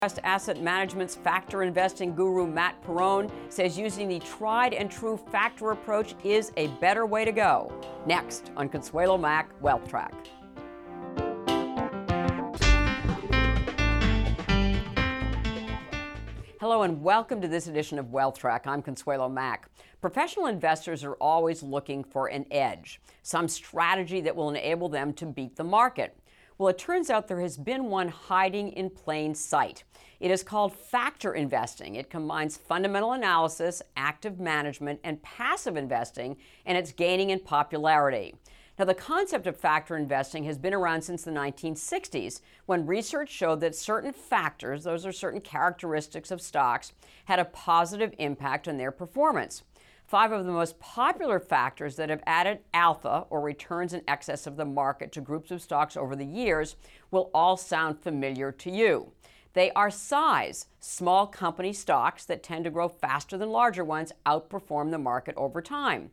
Trust Asset Management's factor investing guru Matt Perrone says using the tried and true factor approach is a better way to go. Next on Consuelo Mack Wealth Track. Hello and welcome to this edition of Wealth Track. I'm Consuelo Mack. Professional investors are always looking for an edge, some strategy that will enable them to beat the market. Well, it turns out there has been one hiding in plain sight. It is called factor investing. It combines fundamental analysis, active management, and passive investing, and it's gaining in popularity. Now, the concept of factor investing has been around since the 1960s, when research showed that certain factors, those are certain characteristics of stocks, had a positive impact on their performance. 5 of the most popular factors that have added alpha, or returns in excess of the market, to groups of stocks over the years will all sound familiar to you. They are size. Small company stocks that tend to grow faster than larger ones outperform the market over time.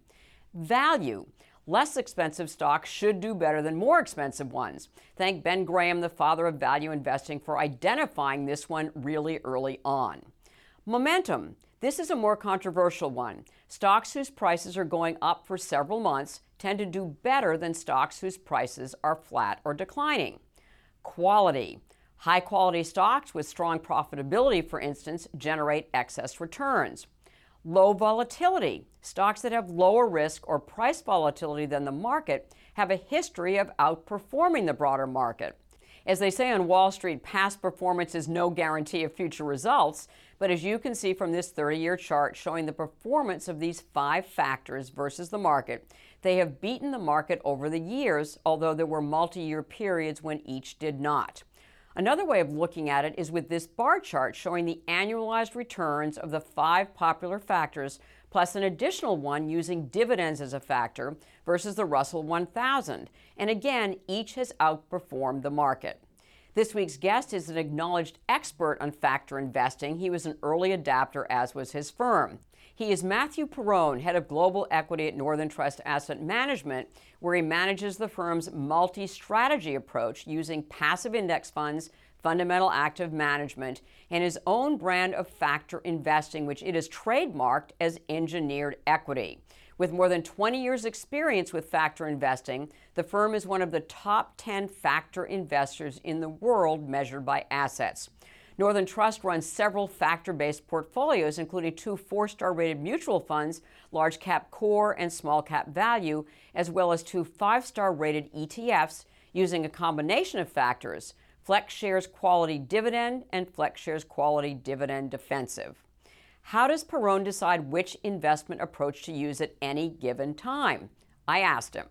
Value. Less expensive stocks should do better than more expensive ones. Thank Ben Graham, the father of value investing, for identifying this one really early on. Momentum. This is a more controversial one. Stocks whose prices are going up for several months tend to do better than stocks whose prices are flat or declining. Quality. High-quality stocks with strong profitability, for instance, generate excess returns. Low volatility. Stocks that have lower risk or price volatility than the market have a history of outperforming the broader market. As they say on Wall Street, past performance is no guarantee of future results, but as you can see from this 30-year chart showing the performance of these 5 factors versus the market, they have beaten the market over the years, although there were multi-year periods when each did not. Another way of looking at it is with this bar chart showing the annualized returns of the 5 popular factors, plus an additional one using dividends as a factor versus the Russell 1000. And again, each has outperformed the market. This week's guest is an acknowledged expert on factor investing. He was an early adapter, as was his firm. He is Matthew Perrone, head of global equity at Northern Trust Asset Management, where he manages the firm's multi-strategy approach using passive index funds, fundamental active management, and his own brand of factor investing, which it is trademarked as engineered equity. With more than 20 years' experience with factor investing, the firm is one of the top 10 factor investors in the world measured by assets. Northern Trust runs several factor-based portfolios, including 2 4-star rated mutual funds, large cap core and small cap value, as well as 2 5-star rated ETFs using a combination of factors, FlexShares Quality Dividend and FlexShares Quality Dividend Defensive. How does Perrone decide which investment approach to use at any given time? I asked him.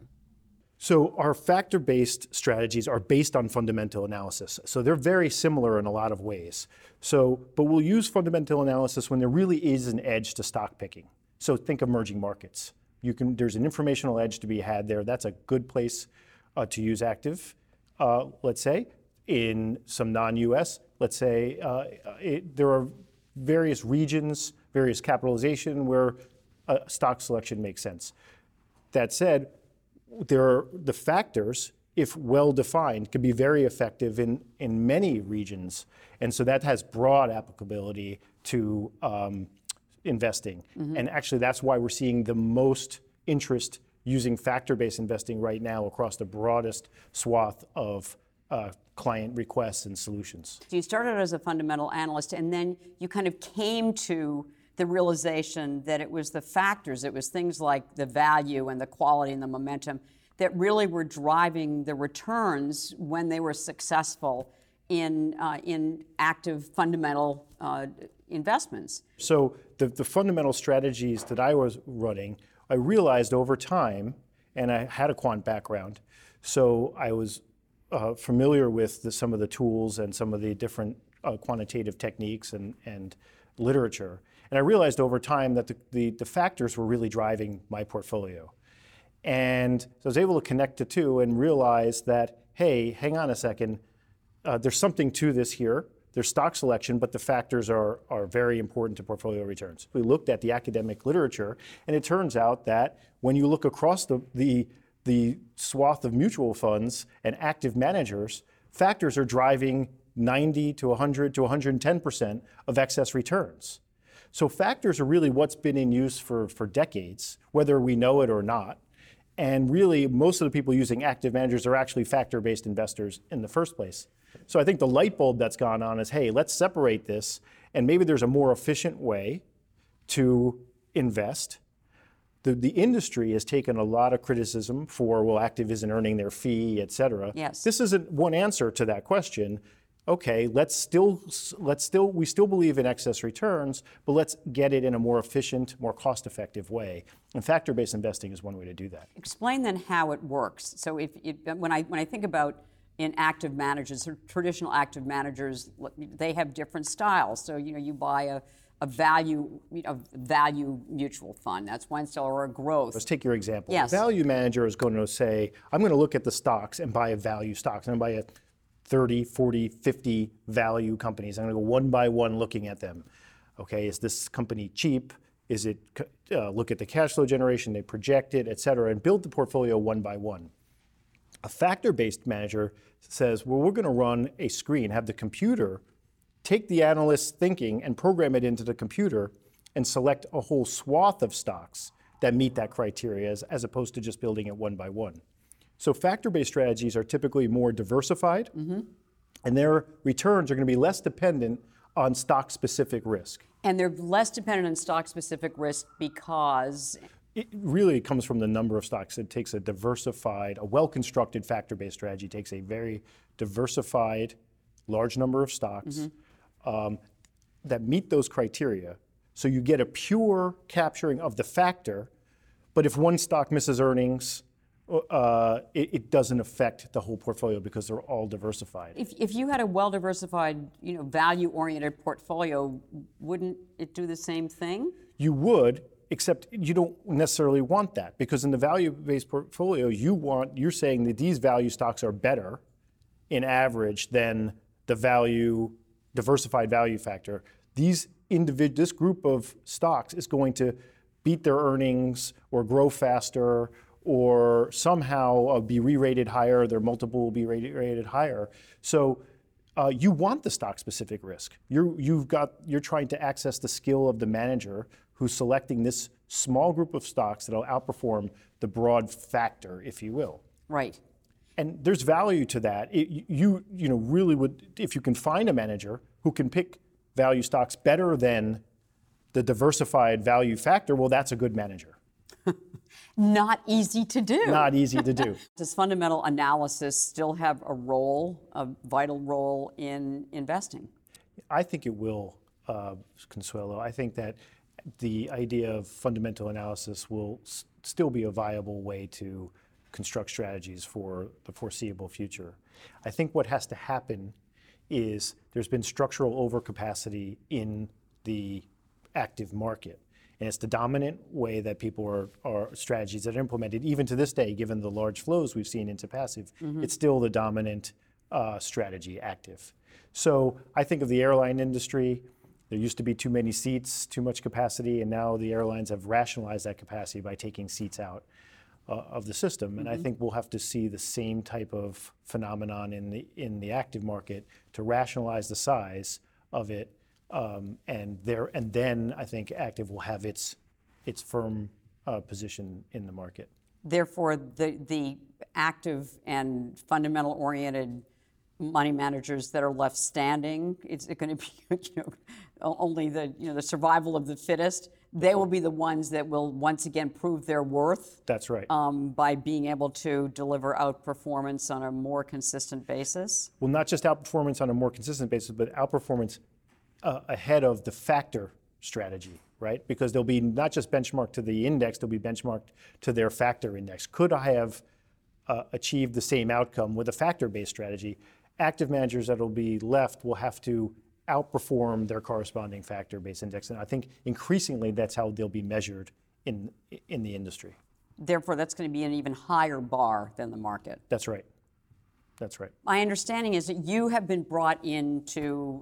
So our factor-based strategies are based on fundamental analysis. So they're very similar in a lot of ways. But we'll use fundamental analysis when there really is an edge to stock picking. So think emerging markets. There's an informational edge to be had there. That's a good place to use active, let's say. In some non-US, let's say, there are various regions, various capitalization where stock selection makes sense. That said, the factors, if well defined, can be very effective in many regions. And so that has broad applicability to investing. Mm-hmm. And actually, that's why we're seeing the most interest using factor-based investing right now across the broadest swath of client requests and solutions. So you started as a fundamental analyst, and then you kind of came to the realization that it was the factors, it was things like the value and the quality and the momentum that really were driving the returns when they were successful in active fundamental investments. So the fundamental strategies that I was running, I realized over time, and I had a quant background, so I was familiar with some of the tools and some of the different quantitative techniques and literature. And I realized over time that the factors were really driving my portfolio. And so I was able to connect the two and realize that, hey, hang on a second, there's something to this here. There's stock selection, but the factors are very important to portfolio returns. We looked at the academic literature, and it turns out that when you look across the swath of mutual funds and active managers, factors are driving 90 to 100 to 110% of excess returns. So factors are really what's been in use for decades, whether we know it or not. And really, most of the people using active managers are actually factor-based investors in the first place. So I think the light bulb that's gone on is, hey, let's separate this, and maybe there's a more efficient way to invest. The industry has taken a lot of criticism for, well, active isn't earning their fee, et cetera. Yes. This isn't one answer to that question. Okay, we still believe in excess returns, but let's get it in a more efficient, more cost-effective way. And factor-based investing is one way to do that. Explain then how it works. So when I think about in active managers, or traditional active managers, they have different styles. So you buy a value mutual fund. That's one style, or a growth. Let's take your example. Yes. A value manager is going to say, I'm going to look at the stocks and buy a value stocks. I'm going to buy 30, 40, 50 value companies. I'm going to go one by one looking at them. Okay, is this company cheap? Is it, look at the cash flow generation, they project it, et cetera, and build the portfolio one by one. A factor-based manager says, well, we're going to run a screen, have the computer take the analyst's thinking and program it into the computer and select a whole swath of stocks that meet that criteria as opposed to just building it one by one. So factor-based strategies are typically more diversified, and their returns are going to be less dependent on stock-specific risk. And they're less dependent on stock-specific risk because? It really comes from the number of stocks. It takes a well-constructed factor-based strategy, takes a very diversified, large number of stocks that meet those criteria. So you get a pure capturing of the factor, but if one stock misses earnings, it doesn't affect the whole portfolio because they're all diversified. If you had a well-diversified, value-oriented portfolio, wouldn't it do the same thing? You would, except you don't necessarily want that, because in the value-based portfolio, you're saying that these value stocks are better in average than the diversified value factor. This group of stocks is going to beat their earnings or grow faster or somehow be re-rated higher, their multiple will be rated higher. So you want the stock-specific risk. You're trying to access the skill of the manager who's selecting this small group of stocks that'll outperform the broad factor, if you will. Right. And there's value to that. You really would, if you can find a manager who can pick value stocks better than the diversified value factor, well, that's a good manager. Not easy to do. Not easy to do. Does fundamental analysis still have a vital role in investing? I think it will, Consuelo. I think that the idea of fundamental analysis will still be a viable way to construct strategies for the foreseeable future. I think what has to happen is there's been structural overcapacity in the active market. And it's the dominant way that people are strategies that are implemented, even to this day, given the large flows we've seen into passive. It's still the dominant strategy, active. So I think of the airline industry. There used to be too many seats, too much capacity, and now the airlines have rationalized that capacity by taking seats out of the system. And I think we'll have to see the same type of phenomenon in the active market to rationalize the size of it. And then I think active will have its firm position in the market. Therefore, the active and fundamental-oriented money managers that are left standing, it's going to be only the survival of the fittest. They will be the ones that will once again prove their worth. That's right. By being able to deliver outperformance on a more consistent basis. Well, not just outperformance on a more consistent basis, but outperformance ahead of the factor strategy, right? Because they'll be not just benchmarked to the index, they'll be benchmarked to their factor index. Could I have achieved the same outcome with a factor-based strategy? Active managers that will be left will have to outperform their corresponding factor-based index. And I think increasingly that's how they'll be measured in the industry. Therefore, that's going to be an even higher bar than the market. That's right. That's right. My understanding is that you have been brought in to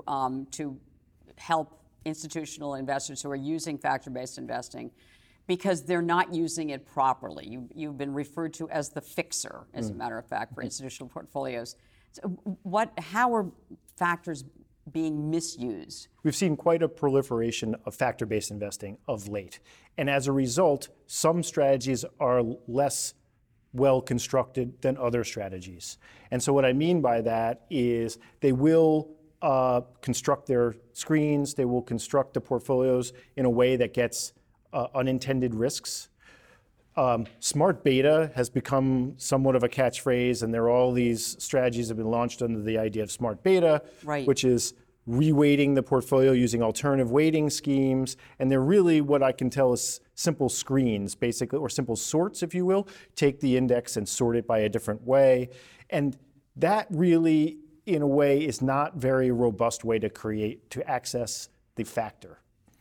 help institutional investors who are using factor-based investing because they're not using it properly. You've been referred to as the fixer, as a matter of fact, for institutional portfolios. So how are factors being misused? We've seen quite a proliferation of factor-based investing of late. And as a result, some strategies are less well constructed than other strategies. And so what I mean by that is they will construct their screens, they will construct the portfolios in a way that gets unintended risks. Smart beta has become somewhat of a catchphrase, and there are all these strategies that have been launched under the idea of smart beta, right, which is reweighting the portfolio using alternative weighting schemes. And they're really what I can tell is simple screens, basically, or simple sorts, if you will. Take the index and sort it by a different way. And that really, in a way, is not very robust way to access the factor.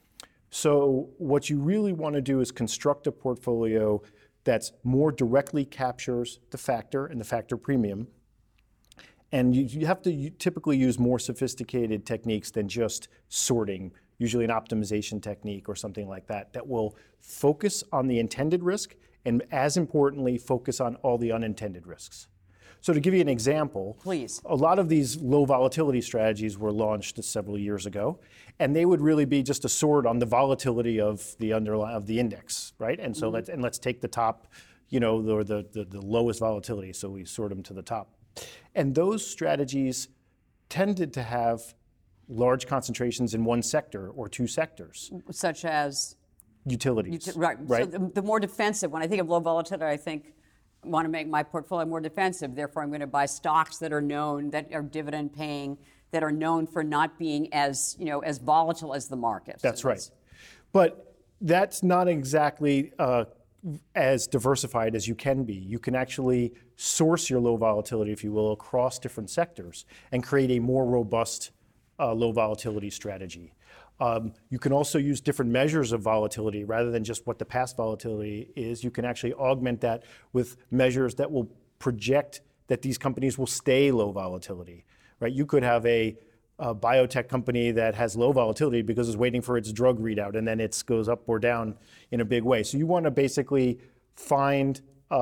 So what you really want to do is construct a portfolio that's more directly captures the factor and the factor premium. And you have to typically use more sophisticated techniques than just sorting, usually an optimization technique or something like that, that will focus on the intended risk and, as importantly, focus on all the unintended risks. So to give you an example, please, a lot of these low volatility strategies were launched several years ago, and they would really be just a sort on the volatility of the index, right? And so let's take the top, or the lowest volatility, so we sort them to the top. And those strategies tended to have large concentrations in one sector or two sectors. Such as? Utilities. Right. So the more defensive, when I think of low volatility, I want to make my portfolio more defensive. Therefore, I'm going to buy stocks that are known, that are dividend paying, that are known for not being as volatile as the market. That's right. But that's not exactly as diversified as you can be. You can actually source your low volatility, if you will, across different sectors and create a more robust low volatility strategy. You can also use different measures of volatility rather than just what the past volatility is. You can actually augment that with measures that will project that these companies will stay low volatility, right? You could have a biotech company that has low volatility because it's waiting for its drug readout and then it goes up or down in a big way. So you want to basically find,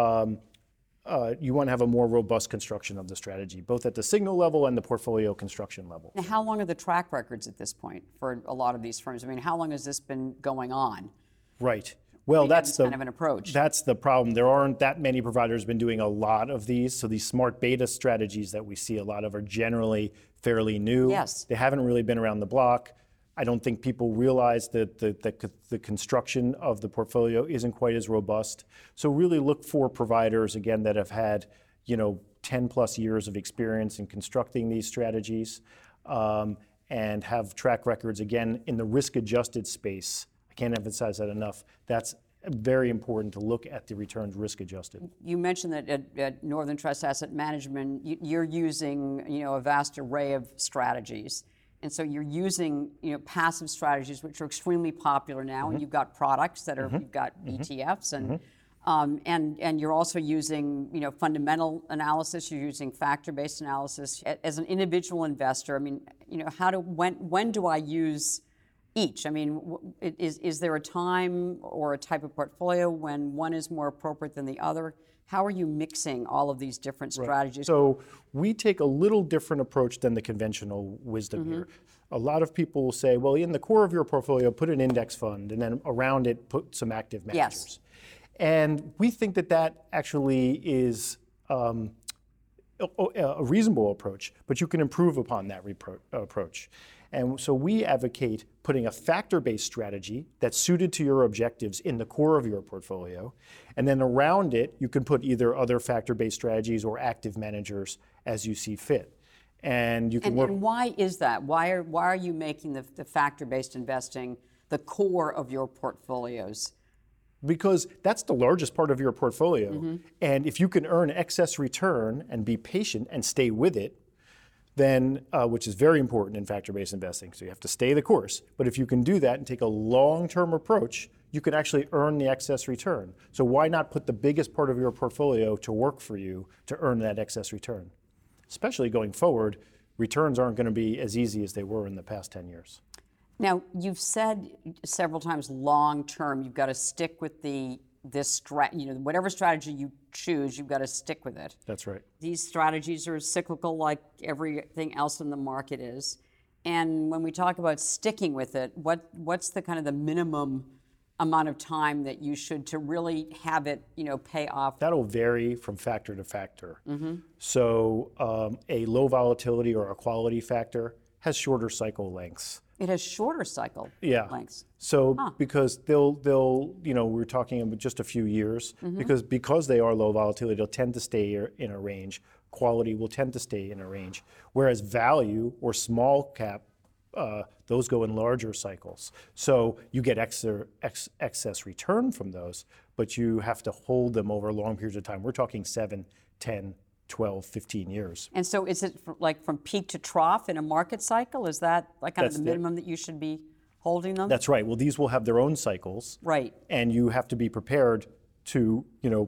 you want to have a more robust construction of the strategy, both at the signal level and the portfolio construction level. Now, how long are the track records at this point for a lot of these firms? I mean, how long has this been going on? Right. Well, that's kind of an approach. That's the problem. There aren't that many providers been doing a lot of these. So these smart beta strategies that we see a lot of are generally fairly new. Yes. They haven't really been around the block. I don't think people realize that the construction of the portfolio isn't quite as robust. So really look for providers, again, that have had 10 plus years of experience in constructing these strategies and have track records, again, in the risk-adjusted space. I can't emphasize that enough. That's very important to look at the returns risk-adjusted. You mentioned that at Northern Trust Asset Management, you're using a vast array of strategies. And so you're using passive strategies, which are extremely popular now, and you've got products that are, you've got ETFs, and you're also using fundamental analysis. You're using factor-based analysis. As an individual investor, I mean, when do I use each? I mean, is there a time or a type of portfolio when one is more appropriate than the other? How are you mixing all of these different strategies? Right. So we take a little different approach than the conventional wisdom here. A lot of people will say, well, in the core of your portfolio, put an index fund, and then around it, put some active managers. Yes. And we think that actually is a reasonable approach, but you can improve upon that approach. And so we advocate putting a factor-based strategy that's suited to your objectives in the core of your portfolio. And then around it, you can put either other factor-based strategies or active managers as you see fit. And you can work. And why is that? Why are you making the factor-based investing the core of your portfolios? Because that's the largest part of your portfolio. And if you can earn excess return and be patient and stay with it, then, which is very important in factor-based investing, so you have to stay the course. But if you can do that and take a long-term approach, you can actually earn the excess return. So why not put the biggest part of your portfolio to work for you to earn that excess return? Especially going forward, returns aren't going to be as easy as they were in the past 10 years. Now, you've said several times long-term, you've got to stick with the whatever strategy you choose, you've got to stick with it. That's right. These strategies are cyclical like everything else in the market is. And when we talk about sticking with it, what's the kind of the minimum amount of time that you should to really have it, pay off? That'll vary from factor to factor. So a low volatility or a quality factor has shorter cycle lengths. It has shorter cycle lengths. So because they'll we're talking about just a few years, because they are low volatility, they'll tend to stay in a range. Quality will tend to stay in a range, whereas value or small cap, those go in larger cycles. So you get excess return from those, but you have to hold them over long periods of time. We're talking 7, 10, 12, 15 years. And so is it like from peak to trough in a market cycle? Is that like kind of the minimum that you should be holding them? That's right. Well, these will have their own cycles. Right. And you have to be prepared to,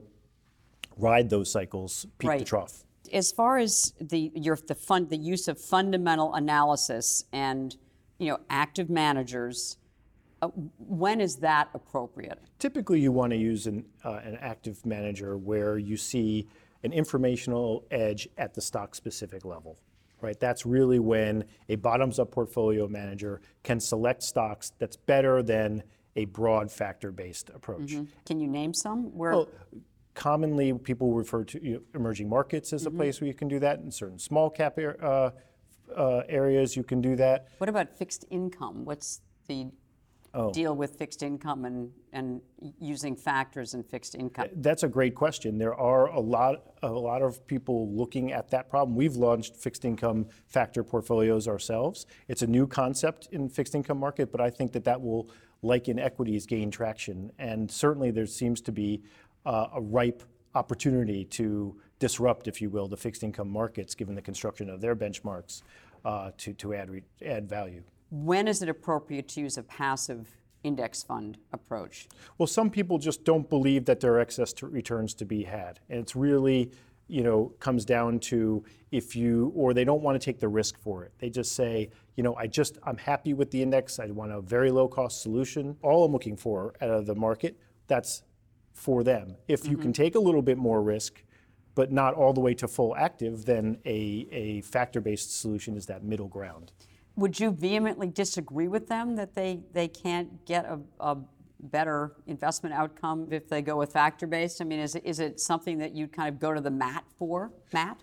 ride those cycles peak to trough. As far as the use of fundamental analysis and active managers, when is that appropriate? Typically, you want to use an active manager where you see an informational edge at the stock-specific level, right? That's really when a bottoms-up portfolio manager can select stocks that's better than a broad factor-based approach. Can you name some? Well, commonly, people refer to emerging markets as a place where you can do that. In certain small cap areas, you can do that. What about fixed income? What's the deal with fixed income and using factors in fixed income? That's a great question. There are a lot of people looking at that problem. We've launched fixed income factor portfolios ourselves. It's a new concept in fixed income market, but I think that will, like in equities, gain traction. And certainly there seems to be a ripe opportunity to disrupt, if you will, the fixed income markets, given the construction of their benchmarks, to add value. When is it appropriate to use a passive index fund approach? Well, some people just don't believe that there are excess returns to be had. And it's really, comes down to or they don't want to take the risk for it. They just say, I'm happy with the index. I want a very low cost solution. All I'm looking for out of the market, that's for them. If you can take a little bit more risk, but not all the way to full active, then a factor-based solution is that middle ground. Would you vehemently disagree with them that they can't get a better investment outcome if they go with factor-based? I mean, is it something that you'd kind of go to the mat for, Matt?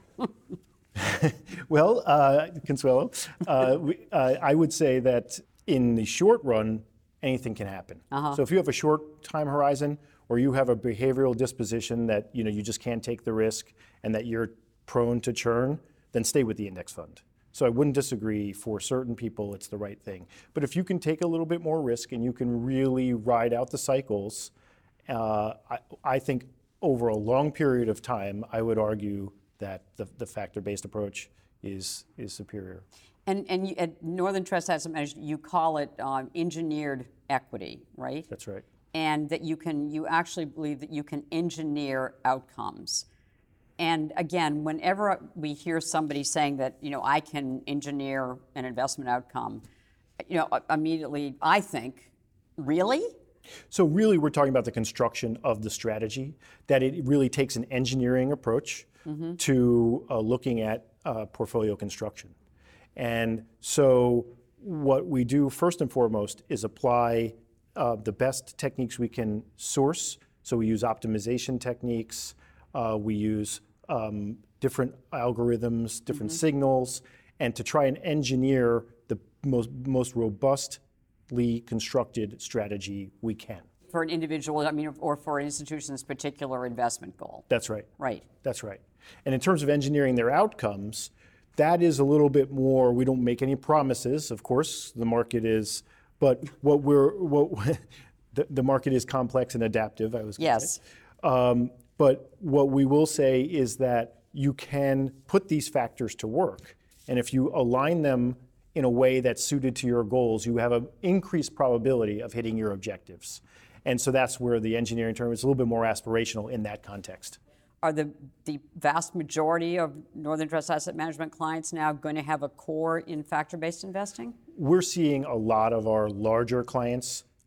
Well, Consuelo, I would say that in the short run, anything can happen. So if you have a short time horizon, or you have a behavioral disposition that you just can't take the risk and that you're prone to churn, then stay with the index fund. So I wouldn't disagree. For certain people, it's the right thing. But if you can take a little bit more risk and you can really ride out the cycles, I think over a long period of time, I would argue that the factor-based approach is superior. And at Northern Trust Asset Management, you call it engineered equity, right? That's right. And that you actually believe that you can engineer outcomes. And again, whenever we hear somebody saying that, I can engineer an investment outcome, immediately I think, really? So really we're talking about the construction of the strategy, that it really takes an engineering approach to looking at portfolio construction. And so what we do first and foremost is apply the best techniques we can source. So we use optimization techniques, we use different algorithms, different signals, and to try and engineer the most robustly constructed strategy we can. For an individual, or for an institution's particular investment goal. That's right. Right. That's right. And in terms of engineering their outcomes, that is a little bit more, we don't make any promises, of course, the market is, but the market is complex and adaptive, I was going to say. But what we will say is that you can put these factors to work. And if you align them in a way that's suited to your goals, you have an increased probability of hitting your objectives. And so that's where the engineering term is a little bit more aspirational in that context. Are the vast majority of Northern Trust Asset Management clients now going to have a core in factor-based investing? We're seeing a lot of our larger clients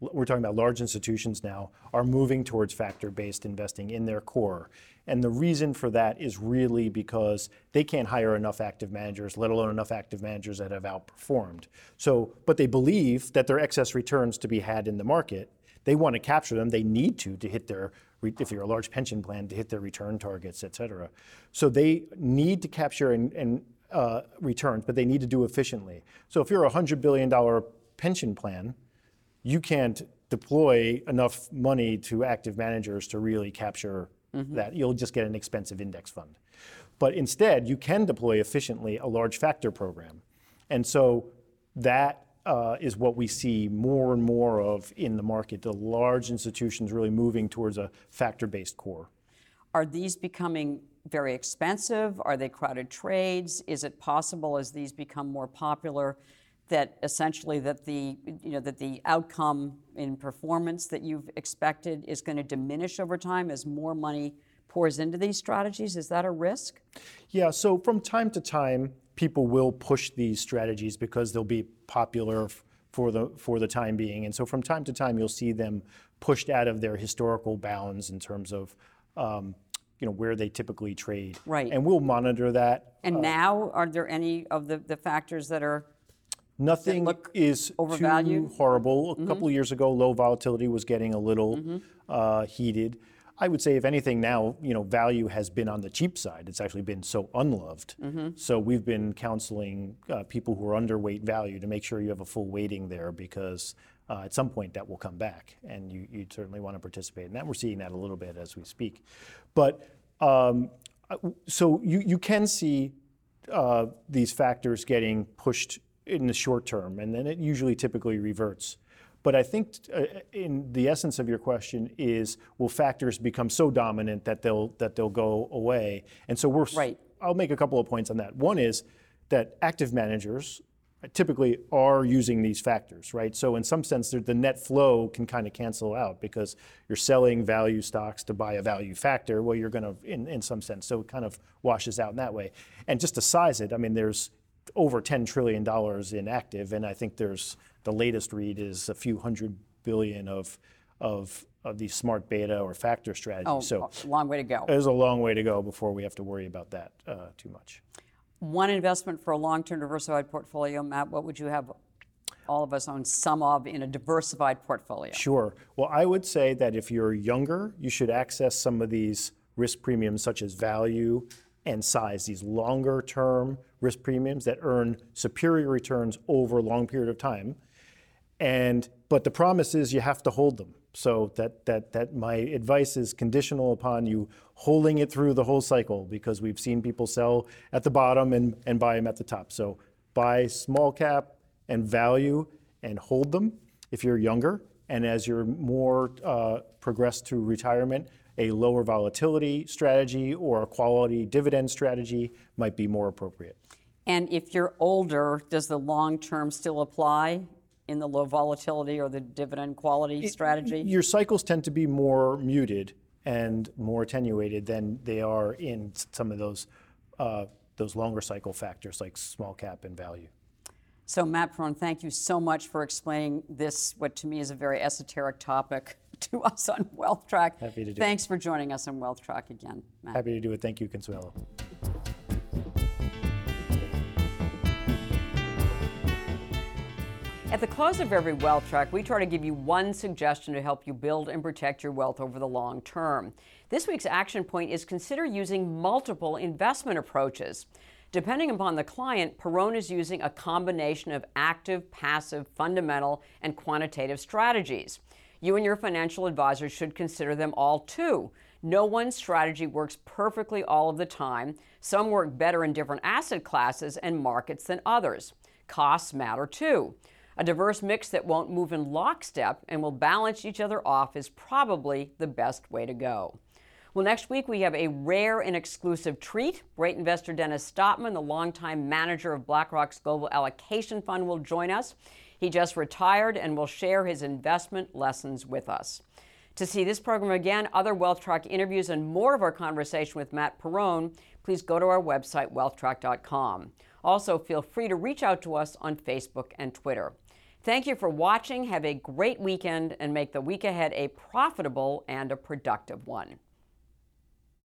we're talking about large institutions now, are moving towards factor-based investing in their core. And the reason for that is really because they can't hire enough active managers, let alone enough active managers that have outperformed. So, but they believe that there are excess returns to be had in the market. They want to capture them. They need to hit their, if you're a large pension plan, to hit their return targets, et cetera. So they need to capture returns, but they need to do efficiently. So if you're a $100 billion pension plan, you can't deploy enough money to active managers to really capture that. You'll just get an expensive index fund. But instead, you can deploy efficiently a large factor program. And so that is what we see more and more of in the market, the large institutions really moving towards a factor-based core. Are these becoming very expensive? Are they crowded trades? Is it possible as these become more popular that essentially that the outcome in performance that you've expected is going to diminish over time as more money pours into these strategies? Is that a risk? Yeah, so from time to time, people will push these strategies because they'll be popular for the time being. And so from time to time, you'll see them pushed out of their historical bounds in terms of where they typically trade. Right. And we'll monitor that. And now, are there any of the factors that are Nothing is overvalued? too horrible. A couple of years ago, low volatility was getting a little heated. I would say, if anything, now value has been on the cheap side. It's actually been so unloved. So we've been counseling people who are underweight value to make sure you have a full weighting there, because at some point that will come back, and you certainly want to participate in that. We're seeing that a little bit as we speak. But so you can see these factors getting pushed in the short term, and then it usually typically reverts. But I think in the essence of your question is, will factors become so dominant that they'll go away? And so I'll make a couple of points on that. One is that active managers typically are using these factors, right? So in some sense, the net flow can kind of cancel out because you're selling value stocks to buy a value factor. Well, you're going to, in some sense, so it kind of washes out in that way. And just to size it, I mean, there's over $10 trillion in active, and I think the latest read is a few $100 billion of these smart beta or factor strategies. So a long way to go. There's a long way to go before we have to worry about that too much. One investment for a long-term diversified portfolio, Matt, what would you have all of us own some of in a diversified portfolio? Sure. Well, I would say that if you're younger, you should access some of these risk premiums such as value and size, these longer term risk premiums that earn superior returns over a long period of time. But the promise is you have to hold them. So that my advice is conditional upon you holding it through the whole cycle, because we've seen people sell at the bottom and buy them at the top. So buy small cap and value and hold them if you're younger. And as you're more progressed through retirement, a lower volatility strategy or a quality dividend strategy might be more appropriate. And if you're older, does the long term still apply in the low volatility or the dividend quality strategy? Your cycles tend to be more muted and more attenuated than they are in some of those longer cycle factors like small cap and value. So Matt Perrone, thank you so much for explaining this, what to me is a very esoteric topic, to us on WealthTrack. Happy to do Thanks it. for joining us on WealthTrack again, Matt. Happy to do it. Thank you, Consuelo. At the close of every WealthTrack, we try to give you one suggestion to help you build and protect your wealth over the long term. This week's action point is consider using multiple investment approaches. Depending upon the client, Perrone is using a combination of active, passive, fundamental, and quantitative strategies. You and your financial advisor should consider them all too. No one strategy works perfectly all of the time. Some work better in different asset classes and markets than others. Costs matter too. A diverse mix that won't move in lockstep and will balance each other off is probably the best way to go. Well, next week we have a rare and exclusive treat. Great investor Dennis Stotman, the longtime manager of BlackRock's Global Allocation Fund, will join us. He just retired and will share his investment lessons with us. To see this program again, other WealthTrack interviews, and more of our conversation with Matt Perrone, please go to our website, wealthtrack.com. Also, feel free to reach out to us on Facebook and Twitter. Thank you for watching. Have a great weekend and make the week ahead a profitable and a productive one.